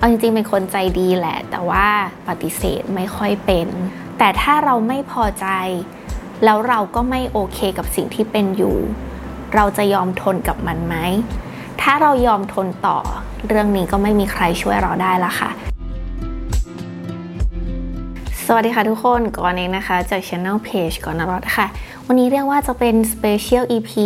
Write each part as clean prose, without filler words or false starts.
เอาจริงๆเป็นคนใจดีแหละแต่ว่าปฏิเสธไม่ค่อยเป็นแต่ถ้าเราไม่พอใจแล้วเราก็ไม่โอเคกับสิ่งที่เป็นอยู่เราจะยอมทนกับมันไหมถ้าเรายอมทนต่อเรื่องนี้ก็ไม่มีใครช่วยเราได้ละค่ะสวัสดีค่ะทุกคนก่อนเองนะคะจาก Channel Page ก่อนนรสค่ะวันนี้เรียกว่าจะเป็น Special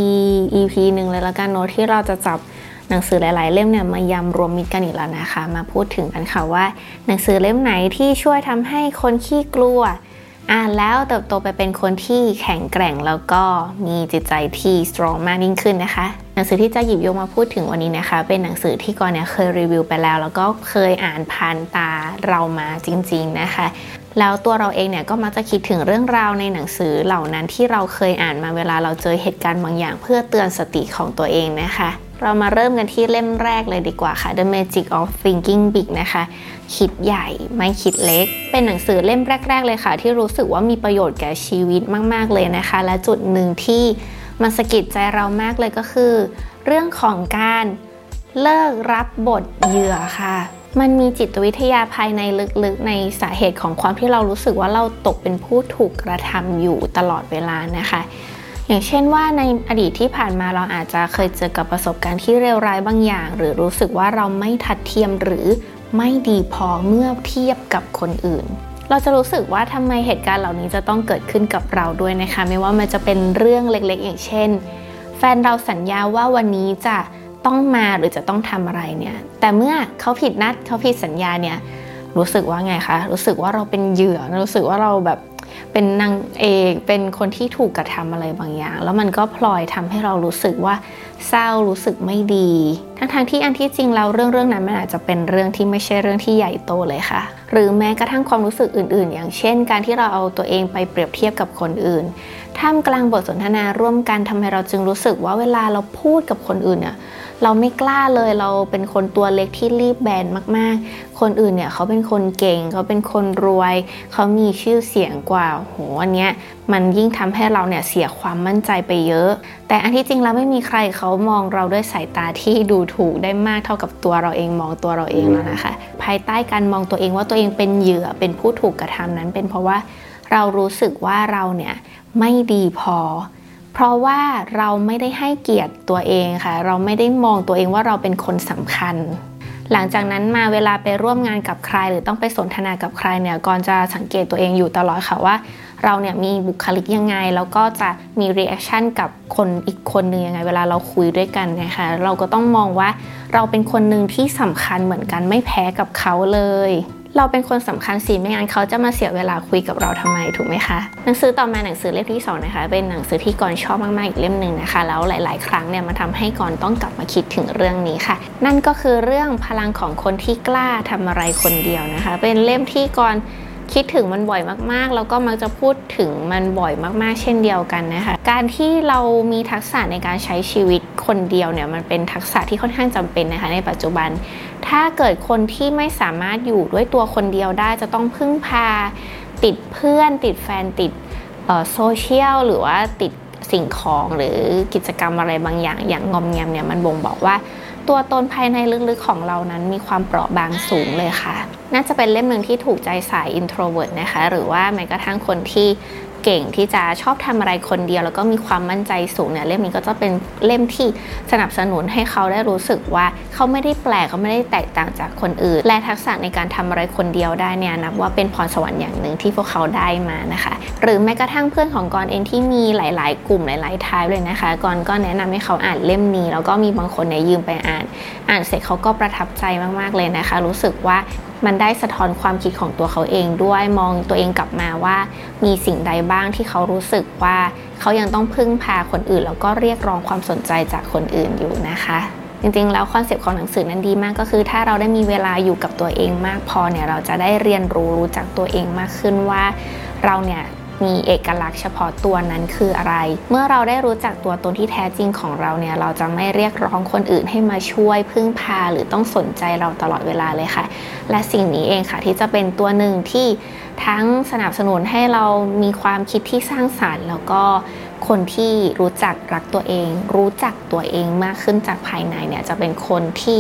EP หนึ่งเลยละกันเนาะที่เราจะจับหนังสือหลายๆเล่มเนี่ยมายำรวมมิตรกันอีกแล้วนะคะมาพูดถึงกันค่ะว่าหนังสือเล่มไหนที่ช่วยทำให้คนขี้กลัวอ่านแล้วเติบโตไปเป็นคนที่แข็งแกร่งแล้วก็มีจิตใจที่ strong มากยิ่งขึ้นนะคะหนังสือที่จะหยิบยกมาพูดถึงวันนี้นะคะเป็นหนังสือที่ก่อนเนี่ยเคยรีวิวไปแล้วก็เคยอ่านผ่านตาเรามาจริงๆนะคะแล้วตัวเราเองเนี่ยก็มักจะคิดถึงเรื่องราวในหนังสือเหล่านั้นที่เราเคยอ่านมาเวลาเราเจอเหตุการณ์บางอย่างเพื่อเตือนสติของตัวเองนะคะเรามาเริ่มกันที่เล่มแรกเลยดีกว่าค่ะ The Magic of Thinking Big นะคะคิดใหญ่ไม่คิดเล็กเป็นหนังสือเล่มแรกๆเลยค่ะที่รู้สึกว่ามีประโยชน์แก่ชีวิตมากๆเลยนะคะและจุดหนึ่งที่มันสะกิดใจเรามากเลยก็คือเรื่องของการเลิกรับบทเหยื่อค่ะมันมีจิตวิทยาภายในลึกๆในสาเหตุของความที่เรารู้สึกว่าเราตกเป็นผู้ถูกกระทำอยู่ตลอดเวลานะคะอย่างเช่นว่าในอดีตที่ผ่านมาเราอาจจะเคยเจอกับประสบการณ์ที่เลวร้ายบางอย่างหรือรู้สึกว่าเราไม่ทัดเทียมหรือไม่ดีพอเมื่อเทียบกับคนอื่นเราจะรู้สึกว่าทำไมเหตุการณ์เหล่านี้จะต้องเกิดขึ้นกับเราด้วยนะคะไม่ว่ามันจะเป็นเรื่องเล็กๆอย่างเช่นแฟนเราสัญญาว่าวันนี้จะต้องมาหรือจะต้องทำอะไรเนี่ยแต่เมื่อเขาผิดนัดเขาผิดสัญญาเนี่ยรู้สึกว่าไงคะรู้สึกว่าเราเป็นเหยื่อรู้สึกว่าเราแบบเป็นนางเอกเป็นคนที่ถูกกระทำอะไรบางอย่างแล้วมันก็พลอยทำให้เรารู้สึกว่าเศร้ารู้สึกไม่ดีทั้งที่อันที่จริงแล้วเรื่องนั้นมันอาจจะเป็นเรื่องที่ไม่ใช่เรื่องที่ใหญ่โตเลยค่ะหรือแม้กระทั่งความรู้สึกอื่นๆอย่างเช่นการที่เราเอาตัวเองไปเปรียบเทียบกับคนอื่นท่ามกลางบทสนทนาร่วมกันทำให้เราจึงรู้สึกว่าเวลาเราพูดกับคนอื่นเนี่ยเราไม่กล้าเลยเราเป็นคนตัวเล็กที่รีบแบนมากๆคนอื่นเนี่ยเขาเป็นคนเก่งเขาเป็นคนรวยเขามีชื่อเสียงกว่าโหอันเนี้ยมันยิ่งทำให้เราเนี่ยเสียความมั่นใจไปเยอะแต่อันที่จริงแล้วไม่มีใครเขามองเราด้วยสายตาที่ดูถูกได้มากเท่ากับตัวเราเองมองตัวเราเองแล้วนะคะภายใต้การมองตัวเองว่าตัวเองเป็นเหยื่อเป็นผู้ถูกกระทำนั้นเป็นเพราะว่าเรารู้สึกว่าเราเนี่ยไม่ดีพอเพราะว่าเราไม่ได้ให้เกียรติตัวเองค่ะเราไม่ได้มองตัวเองว่าเราเป็นคนสำคัญหลังจากนั้นมาเวลาไปร่วมงานกับใครหรือต้องไปสนทนากับใครเนี่ยก่อนจะสังเกตตัวเองอยู่ตลอดค่ะว่าเราเนี่ยมีบุคลิกยังไงแล้วก็จะมีรีแอคชั่นกับคนอีกคนนึงยังไงเวลาเราคุยด้วยกันนะคะเราก็ต้องมองว่าเราเป็นคนหนึ่งที่สำคัญเหมือนกันไม่แพ้กับเขาเลยเราเป็นคนสำคัญสิไม่งั้นเขาจะมาเสียเวลาคุยกับเราทำไมถูกไหมคะหนังสือต่อมาหนังสือเล่มที่2นะคะเป็นหนังสือที่กรชอบมากๆอีกเล่มหนึ่งนะคะแล้วหลายๆครั้งเนี่ยมันทำให้กรต้องกลับมาคิดถึงเรื่องนี้ค่ะนั่นก็คือเรื่องพลังของคนที่กล้าทำอะไรคนเดียวนะคะเป็นเล่มที่กรคิดถึงมันบ่อยมากๆแล้วก็มักจะพูดถึงมันบ่อยมากๆเช่นเดียวกันนะคะการที่เรามีทักษะในการใช้ชีวิตคนเดียวเนี่ยมันเป็นทักษะที่ค่อนข้างจำเป็นนะคะในปัจจุบันถ้าเกิดคนที่ไม่สามารถอยู่ด้วยตัวคนเดียวได้จะต้องพึ่งพาติดเพื่อนติดแฟนติดโซเชียลหรือว่าติดสิ่งของหรือกิจกรรมอะไรบางอย่างอย่างงอมแงมเนี่ยมันบ่งบอกว่าตัวตนภายในลึกๆของเรานั้นมีความเปราะบางสูงเลยค่ะน่าจะเป็นเล่มหนึ่งที่ถูกใจสาย introvert นะคะหรือว่าแม้กระทั่งคนที่เก่งที่จะชอบทำอะไรคนเดียวแล้วก็มีความมั่นใจสูงเนี่ยเล่มนี้ก็จะเป็นเล่มที่สนับสนุนให้เขาได้รู้สึกว่าเขาไม่ได้แปลกเขาไม่ได้แตกต่างจากคนอื่นและทักษะในการทำอะไรคนเดียวได้เนี่ยนับว่าเป็นพรสวรรค์อย่างหนึ่งที่พวกเขาได้มานะคะหรือแม้กระทั่งเพื่อนของกรเองที่มีหลายๆกลุ่มหลายๆทายเลยนะคะกรก็แนะนำให้เขาอ่านเล่มนี้แล้วก็มีบางคนเนี่ยยืมไปอ่านเสร็จเขาก็ประทับใจมากๆเลยนะคะรู้สึกว่ามันได้สะท้อนความคิดของตัวเขาเองด้วยมองตัวเองกลับมาว่ามีสิ่งใดบ้างที่เขารู้สึกว่าเขายังต้องพึ่งพาคนอื่นแล้วก็เรียกร้องความสนใจจากคนอื่นอยู่นะคะจริงๆแล้วคอนเซปต์ของหนังสือนั้นดีมากก็คือถ้าเราได้มีเวลาอยู่กับตัวเองมากพอเนี่ยเราจะได้เรียนรู้จักตัวเองมากขึ้นว่าเราเนี่ยมีเอกลักษณ์เฉพาะตัวนั้นคืออะไรเมื่อเราได้รู้จักตัวตนที่แท้จริงของเราเนี่ยเราจะไม่เรียกร้องคนอื่นให้มาช่วยพึ่งพาหรือต้องสนใจเราตลอดเวลาเลยค่ะและสิ่งนี้เองค่ะที่จะเป็นตัวหนึ่งที่ทั้งสนับสนุนให้เรามีความคิดที่สร้างสรรค์แล้วก็คนที่รู้จักรักตัวเองรู้จักตัวเองมากขึ้นจากภายในเนี่ยจะเป็นคนที่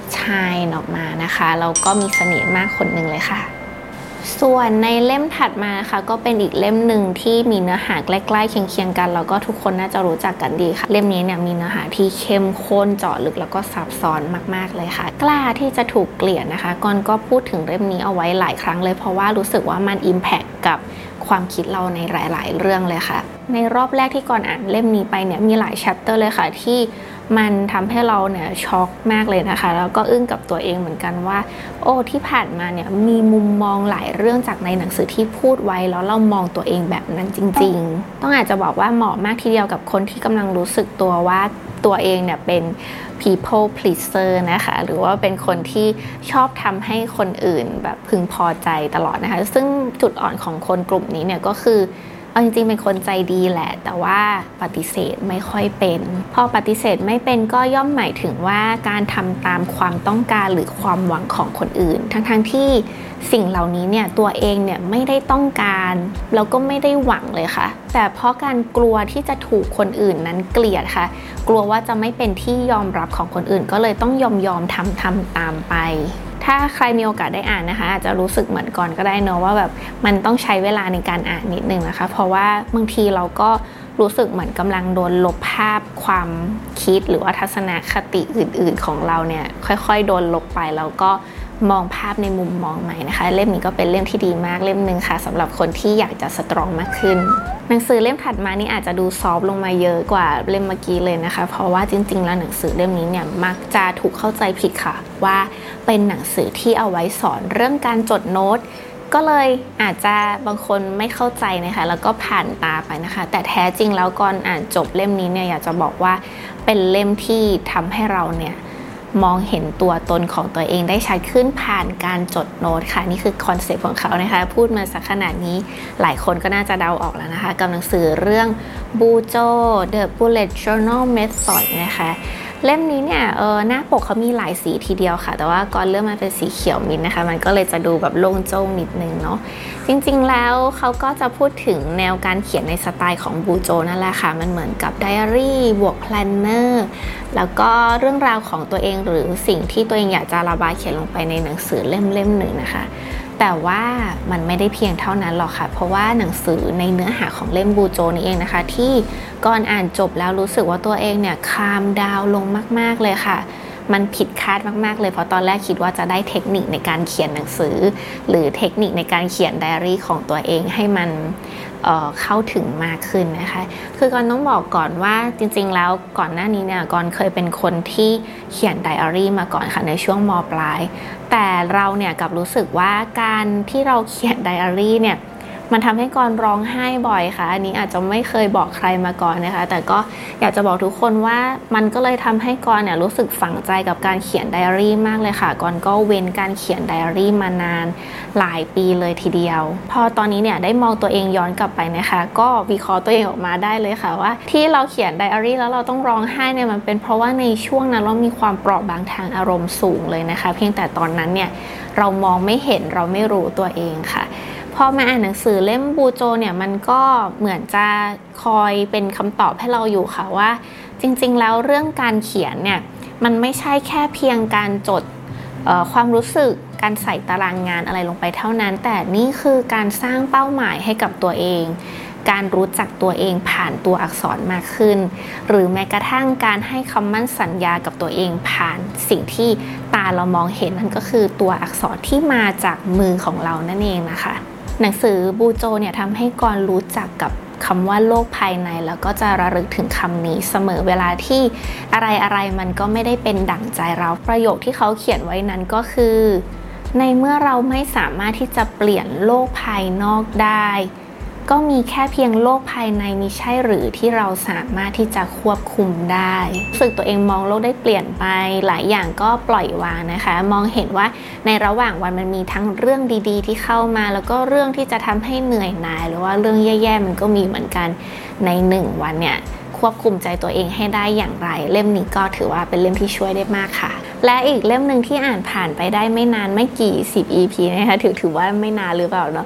ชายออกมานะคะแล้วก็มีเสน่ห์มากคนหนึ่งเลยค่ะส่วนในเล่มถัดมานะคะก็เป็นอีกเล่มหนึ่งที่มีเนื้อหาใกล้ๆเคียงๆกันแล้วก็ทุกคนน่าจะรู้จักกันดีค่ะเล่มนี้เนี่ยมีเนื้อหาที่เข้มข้นเจาะลึกแล้วก็ซับซ้อนมากๆเลยค่ะกล้าที่จะถูกเกลียดนะคะก่อนก็พูดถึงเล่มนี้เอาไว้หลายครั้งเลยเพราะว่ารู้สึกว่ามันอิมแพคกับความคิดเราในหลายๆเรื่องเลยค่ะในรอบแรกที่ก่อนอ่านเล่มนี้ไปเนี่ยมีหลายแชปเตอร์เลยค่ะที่มันทำให้เราเนี่ยช็อกมากเลยนะคะแล้วก็อึ้งกับตัวเองเหมือนกันว่าโอ้ที่ผ่านมาเนี่ยมีมุมมองหลายเรื่องจากในหนังสือที่พูดไว้แล้วเรามองตัวเองแบบนั้นจริงๆต้องอาจจะบอกว่าเหมาะมากทีเดียวกับคนที่กำลังรู้สึกตัวว่าตัวเองเนี่ยเป็น people pleaser นะคะหรือว่าเป็นคนที่ชอบทำให้คนอื่นแบบพึงพอใจตลอดนะคะซึ่งจุดอ่อนของคนกลุ่มนี้เนี่ยก็คือเอาจริงๆเป็นคนใจดีแหละแต่ว่าปฏิเสธไม่ค่อยเป็นพอปฏิเสธไม่เป็นก็ย่อมหมายถึงว่าการทำตามความต้องการหรือความหวังของคนอื่นทั้งที่สิ่งเหล่านี้เนี่ยตัวเองเนี่ยไม่ได้ต้องการแล้วก็ไม่ได้หวังเลยค่ะแต่เพราะการกลัวที่จะถูกคนอื่นนั้นเกลียดค่ะกลัวว่าจะไม่เป็นที่ยอมรับของคนอื่นก็เลยต้องยอมทำตามไปถ้าใครมีโอกาสได้อ่านนะคะอาจจะรู้สึกเหมือนก่อนก็ได้เนอะว่าแบบมันต้องใช้เวลาในการอ่านนิดนึงนะคะเพราะว่าบางทีเราก็รู้สึกเหมือนกำลังโดนลบภาพความคิดหรือว่าทัศนคติอื่นๆของเราเนี่ยค่อยๆโดนลบไปแล้วก็มองภาพในมุมมองใหม่นะคะเล่มนี้ก็เป็นเล่มที่ดีมากเล่มนึงค่ะสำหรับคนที่อยากจะสตรองมากขึ้นหนังสือเล่มถัดมานี่อาจจะดูซอฟต์ลงมาเยอะกว่าเล่มเมื่อกี้เลยนะคะเพราะว่าจริงๆแล้วหนังสือเล่มนี้เนี่ยมักจะถูกเข้าใจผิดค่ะว่าเป็นหนังสือที่เอาไว้สอนเรื่องการจดโน้ตก็เลยอาจจะบางคนไม่เข้าใจนะคะแล้วก็ผ่านตาไปนะคะแต่แท้จริงแล้วก่อนอ่านจบเล่มนี้เนี่ยอยากจะบอกว่าเป็นเล่มที่ทำให้เราเนี่ยมองเห็นตัวตนของตัวเองได้ชัดขึ้นผ่านการจดโน้ตค่ะนี่คือคอนเซ็ปต์ของเขานะคะพูดมาสักขนาดนี้หลายคนก็น่าจะเดาออกแล้วนะคะกับหนังสือเรื่อง Bujo The Bullet Journal Method นะคะเล่มนี้เนี่ยหน้าปกเขามีหลายสีทีเดียวค่ะแต่ว่าก่อนเริ่มมาเป็นสีเขียวมิ้นท์นะคะมันก็เลยจะดูแบบโล่งโจ้งนิดนึงเนาะจริงๆแล้วเขาก็จะพูดถึงแนวการเขียนในสไตล์ของบูโจนั่นแหละค่ะมันเหมือนกับไดอารี่บวกแพลนเนอร์แล้วก็เรื่องราวของตัวเองหรือสิ่งที่ตัวเองอยากจะระบายเขียนลงไปในหนังสือเล่มหนึ่งนะคะแต่ว่ามันไม่ได้เพียงเท่านั้นหรอกค่ะเพราะว่าหนังสือในเนื้อหาของเล่มบูโจนี่เองนะคะที่ก่อนอ่านจบแล้วรู้สึกว่าตัวเองเนี่ยคามดาวลงมากๆเลยค่ะมันผิดคาดมากๆเลยเพราะตอนแรกคิดว่าจะได้เทคนิคในการเขียนหนังสือหรือเทคนิคในการเขียนไดอารี่ของตัวเองให้มันเข้าถึงมากขึ้นนะคะคือก่อนต้องบอกก่อนว่าจริงๆแล้วก่อนหน้านี้เนี่ยก่อนเคยเป็นคนที่เขียนไดอารี่มาก่อนค่ะในช่วงม.ปลายแต่เราเนี่ยกลับรู้สึกว่าการที่เราเขียนไดอารี่เนี่ยมันทำให้กรร้องไห้บ่อยค่ะอันนี้อาจจะไม่เคยบอกใครมาก่อนนะคะแต่ก็อยากจะบอกทุกคนว่ามันก็เลยทำให้กรเนี่ยรู้สึกฝังใจกับการเขียนไดอารี่มากเลยค่ะกรก็เว้นการเขียนไดอารี่มานานหลายปีเลยทีเดียวพอตอนนี้เนี่ยได้มองตัวเองย้อนกลับไปนะคะก็วิเคราะห์ตัวเองออกมาได้เลยค่ะว่าที่เราเขียนไดอารี่แล้วเราต้องร้องไห้เนี่ยมันเป็นเพราะว่าในช่วงนั้นเรามีความเปราะบางทางอารมณ์สูงเลยนะคะเพียงแต่ตอนนั้นเนี่ยเรามองไม่เห็นเราไม่รู้ตัวเองค่ะพอมาอ่านหนังสือเล่มบูโจเนี่ยมันก็เหมือนจะคอยเป็นคำตอบให้เราอยู่ค่ะว่าจริงๆแล้วเรื่องการเขียนเนี่ยมันไม่ใช่แค่เพียงการจดความรู้สึกการใส่ตารางงานอะไรลงไปเท่านั้นแต่นี่คือการสร้างเป้าหมายให้กับตัวเองการรู้จักตัวเองผ่านตัวอักษรมากขึ้นหรือแม้กระทั่งการให้คำมั่นสัญญากับตัวเองผ่านสิ่งที่ตาเรามองเห็นนั่นก็คือตัวอักษรที่มาจากมือของเรานั่นเองนะคะหนังสือบูโจเนี่ยทำให้กรรู้จักกับคำว่าโลกภายในแล้วก็จะระลึกถึงคำนี้เสมอเวลาที่อะไรมันก็ไม่ได้เป็นดั่งใจเราประโยคที่เขาเขียนไว้นั้นก็คือในเมื่อเราไม่สามารถที่จะเปลี่ยนโลกภายนอกได้ก็มีแค่เพียงโลกภายในมิใช่หรือที่เราสามารถที่จะควบคุมได้รู้สึกตัวเองมองโลกได้เปลี่ยนไปหลายอย่างก็ปล่อยวางนะคะมองเห็นว่าในระหว่างวันมันมีทั้งเรื่องดีๆที่เข้ามาแล้วก็เรื่องที่จะทำให้เหนื่อยหน่ายหรือว่าเรื่องแย่ๆมันก็มีเหมือนกันใน1วันเนี่ยควบคุมใจตัวเองให้ได้อย่างไรเล่มนี้ก็ถือว่าเป็นเล่มที่ช่วยได้มากค่ะและอีกเล่มหนึ่งที่อ่านผ่านไปได้ไม่นานไม่กี่10 EP นะคะถือว่าไม่นานหรือเปล่าเนาะ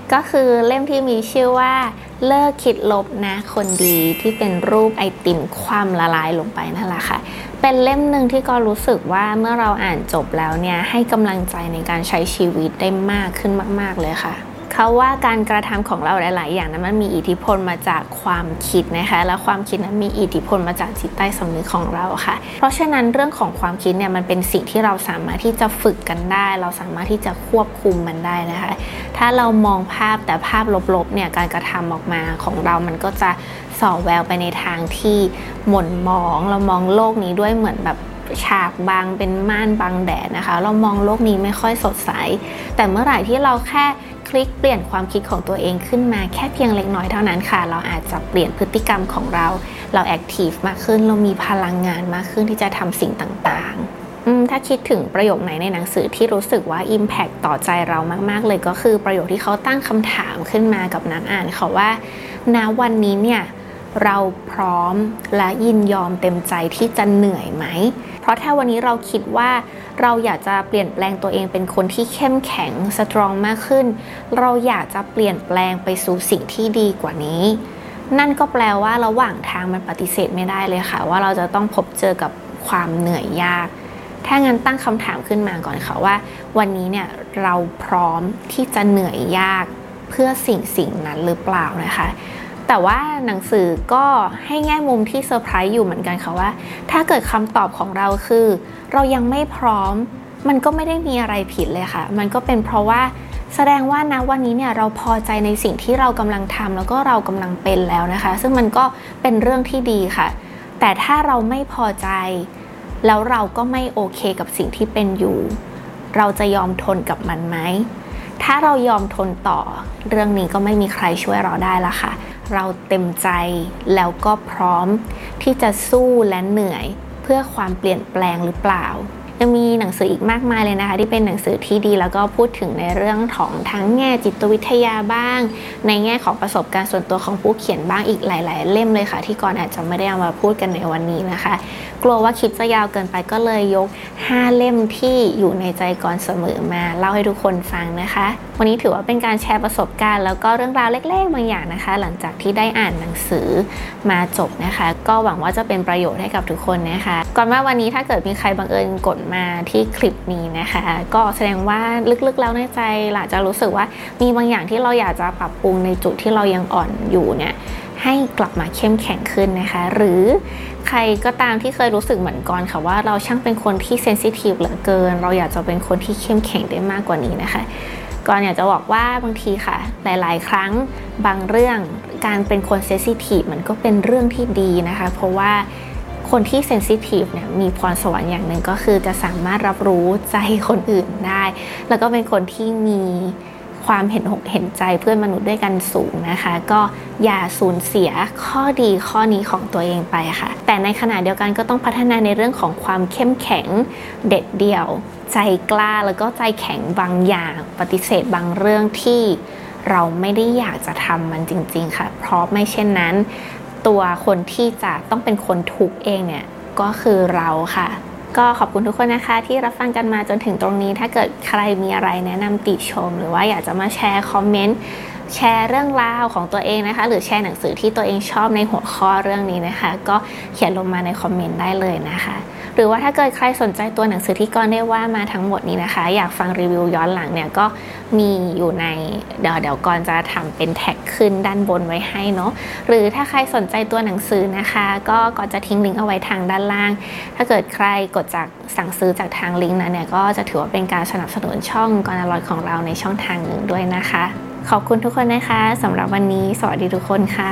ก็คือเล่มที่มีชื่อว่าเลิกคิดลบนะคนดีที่เป็นรูปไอติมคว่ำละลายลงไปนั่นแหละค่ะเป็นเล่มหนึ่งที่ก็รู้สึกว่าเมื่อเราอ่านจบแล้วเนี่ยให้กำลังใจในการใช้ชีวิตได้มากขึ้นมากๆเลยค่ะเขาว่าการกระทำของเราหลายๆอย่างนั้นมันมีอิทธิพลมาจากความคิดนะคะและความคิดนั้นมีอิทธิพลมาจากจิตใต้สำนึกของเราค่ะเพราะฉะนั้นเรื่องของความคิดเนี่ยมันเป็นสิ่งที่เราสามารถที่จะฝึกกันได้เราสามารถที่จะควบคุมมันได้นะคะถ้าเรามองภาพแต่ภาพลบๆเนี่ยการกระทำออกมาของเรามันก็จะส่อแววไปในทางที่หม่นหมองเรามองโลกนี้ด้วยเหมือนแบบฉากบางเป็นม่านบังแดดนะคะเรามองโลกนี้ไม่ค่อยสดใสแต่เมื่อไหร่ที่เราแค่คลิกเปลี่ยนความคิดของตัวเองขึ้นมาแค่เพียงเล็กน้อยเท่านั้นค่ะเราอาจจะเปลี่ยนพฤติกรรมของเราแอคทีฟมากขึ้นเรามีพลังงานมากขึ้นที่จะทำสิ่งต่างๆถ้าคิดถึงประโยคไหนในหนังสือที่รู้สึกว่า impact ต่อใจเรามากๆเลยก็คือประโยคที่เขาตั้งคำถามขึ้นมากับนักอ่านเขาว่าณวันนี้เนี่ยเราพร้อมและยินยอมเต็มใจที่จะเหนื่อยไหมเพราะถ้าวันนี้เราคิดว่าเราอยากจะเปลี่ยนแปลงตัวเองเป็นคนที่เข้มแข็งสตรองมากขึ้นเราอยากจะเปลี่ยนแปลงไปสู่สิ่งที่ดีกว่านี้นั่นก็แปลว่าระหว่างทางมันปฏิเสธไม่ได้เลยค่ะว่าเราจะต้องพบเจอกับความเหนื่อยยากถ้างั้นตั้งคำถามขึ้นมาก่อนค่ะว่าวันนี้เนี่ยเราพร้อมที่จะเหนื่อยยากเพื่อสิ่งนั้นหรือเปล่านะคะแต่ว่าหนังสือก็ให้แง่มุมที่เซอร์ไพรส์อยู่เหมือนกันค่ะว่าถ้าเกิดคำตอบของเราคือเรายังไม่พร้อมมันก็ไม่ได้มีอะไรผิดเลยค่ะมันก็เป็นเพราะว่าแสดงว่านะวันนี้เนี่ยเราพอใจในสิ่งที่เรากำลังทำแล้วก็เรากำลังเป็นแล้วนะคะซึ่งมันก็เป็นเรื่องที่ดีค่ะแต่ถ้าเราไม่พอใจแล้วเราก็ไม่โอเคกับสิ่งที่เป็นอยู่เราจะยอมทนกับมันไหมถ้าเรายอมทนต่อเรื่องนี้ก็ไม่มีใครช่วยเราได้ละค่ะเราเต็มใจแล้วก็พร้อมที่จะสู้และเหนื่อยเพื่อความเปลี่ยนแปลงหรือเปล่ายังมีหนังสืออีกมากมายเลยนะคะที่เป็นหนังสือที่ดีแล้วก็พูดถึงในเรื่องของทั้งแง่จิตวิทยาบ้างในแง่ของประสบการณ์ส่วนตัวของผู้เขียนบ้างอีกหลายๆเล่มเลยค่ะที่ก่อนอาจจะไม่ได้เอามาพูดกันในวันนี้นะคะกลัวว่าคลิปจะยาวเกินไปก็เลยยก5เล่มที่อยู่ในใจก่อนเสมอมาเล่าให้ทุกคนฟังนะคะวันนี้ถือว่าเป็นการแชร์ประสบการณ์แล้วก็เรื่องราวเล็กๆบางอย่างนะคะหลังจากที่ได้อ่านหนังสือมาจบนะคะก็หวังว่าจะเป็นประโยชน์ให้กับทุกคนนะคะก่อนว่าวันนี้ถ้าเกิดมีใครบังเอิญกดมาที่คลิปนี้นะคะก็แสดงว่าลึกๆแล้วในใจอาจจะรู้สึกว่ามีบางอย่างที่เราอยากจะปรับปรุงในจุดที่เรายังอ่อนอยู่เนี่ยให้กลับมาเข้มแข็งขึ้นนะคะหรือใครก็ตามที่เคยรู้สึกเหมือนก่อนค่ะว่าเราช่างเป็นคนที่เซนซิทีฟเหลือเกินเราอยากจะเป็นคนที่เข้มแข็งได้มากกว่านี้นะคะก่อนอยากจะบอกว่าบางทีค่ะหลายๆครั้งบางเรื่องการเป็นคนเซนซิทีฟมันก็เป็นเรื่องที่ดีนะคะเพราะว่าคนที่เซนซิทีฟเนี่ยมีพรสวรรค์อย่างหนึ่งก็คือจะสามารถรับรู้ใจคนอื่นได้แล้วก็เป็นคนที่มีความเห็นใจเพื่อนมนุษย์ด้วยกันสูงนะคะก็อย่าสูญเสียข้อดีข้อนี้ของตัวเองไปค่ะแต่ในขณะเดียวกันก็ต้องพัฒนาในเรื่องของความเข้มแข็งเด็ดเดี่ยวใจกล้าแล้วก็ใจแข็งบางอย่างปฏิเสธบางเรื่องที่เราไม่ได้อยากจะทำมันจริงๆค่ะเพราะไม่เช่นนั้นตัวคนที่จะต้องเป็นคนทุกข์เองเนี่ยก็คือเราค่ะก็ขอบคุณทุกคนนะคะที่รับฟังกันมาจนถึงตรงนี้ถ้าเกิดใครมีอะไรแนะนำติชมหรือว่าอยากจะมาแชร์คอมเมนต์แชร์เรื่องราวของตัวเองนะคะหรือแชร์หนังสือที่ตัวเองชอบในหัวข้อเรื่องนี้นะคะก็เขียนลงมาในคอมเมนต์ได้เลยนะคะหรือว่าถ้าเกิดใครสนใจตัวหนังสือที่ก่อนได้ว่ามาทั้งหมดนี้นะคะอยากฟังรีวิวย้อนหลังเนี่ยก็มีอยู่ในเดี๋ยวก่อนจะทำเป็นแท็กขึ้นด้านบนไว้ให้เนาะหรือถ้าใครสนใจตัวหนังสือนะคะก็ก่อนจะทิ้งลิงก์เอาไว้ทางด้านล่างถ้าเกิดใครกดจากสั่งซื้อจากทางลิงก์นั้นเนี่ยก็จะถือว่าเป็นการสนับสนุนช่องก่อนอร่อยของเราในช่องทางหนึ่งด้วยนะคะขอบคุณทุกคนนะคะสำหรับวันนี้สวัสดีทุกคนค่ะ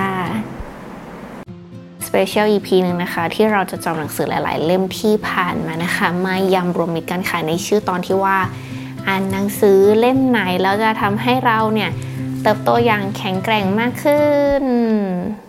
Special EP นึงนะคะที่เราจะจำหนังสือหลายๆเล่มที่ผ่านมานะคะมายำรวมมิตรกันค่ะในชื่อตอนที่ว่าอ่านหนังสือเล่มไหนแล้วจะทำให้เราเนี่ยเติบโตอย่างแข็งแกร่งมากขึ้น